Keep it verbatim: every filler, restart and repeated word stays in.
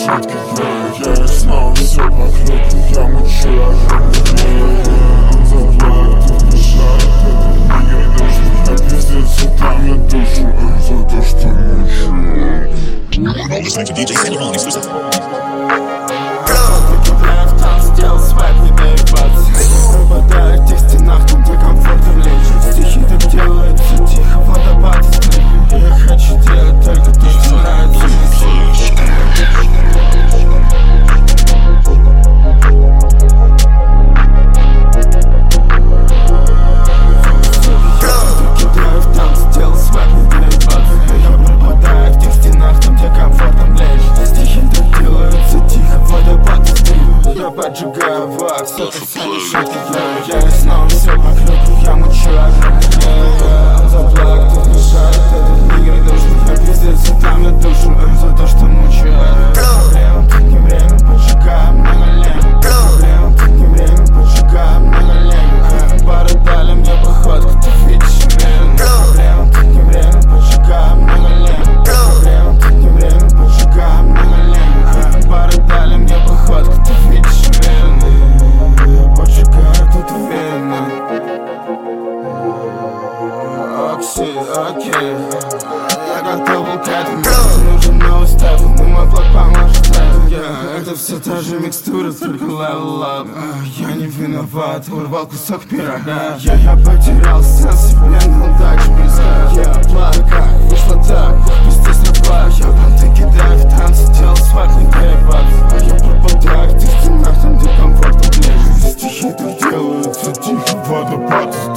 решетки, я, я снова все покрыто, я мучу огромный. Он заплакал, ты мешает, это мне не нужно. Я пиздец, и там я душу за то, что мучу. Listening to ди джей Sandy exclusive. Покидаю в танц, делал свайп, не доебаться. Пропадаю в тех стенах, там где комфортно лечь. Стихи так делаются тихо, водопад из книги. Я хочу делать только то, что нравится мне. Покидаю в танц, делал свайп, не доебаться. Я пропадаю в тех стенах, там где комфортно лечь. Стихи так делаются тихо, водопад из книги. Я поджигаю вакс, это сами шутки. Я, я снова все покрыто, я мучу огромный. Он заплакал, тут мешает, этот мир не нужен. Я пиздец, и там я душу за то, что мучу. Проблема, тут не время, поджигаем много лень. Проблема, тут не время, поджигаем много лень. Пары дали мне походку, ты видишь время. Проблема, тут не время, поджигаем много лень. Проблема, тут не время, поджигаем много лень. Пары дали мне походку, ты видишь время. Я поджигаю тут вены. Окси, окей. Я готов был к этому. Нужен новый степ, но мой блок поможет этому. Yeah, это все та же микстура, только level up. Я не виноват, урвал кусок пирога. Я, я потерял сенс, себе на удачу близка. Я плакал, вышло так, пиздец на плах. Я понты кидаю в танцы, делал свайп, не доебаться. Я пропадаю в тех стенах, там где комфортно лежит. Стихи так делаются тихо, водопад.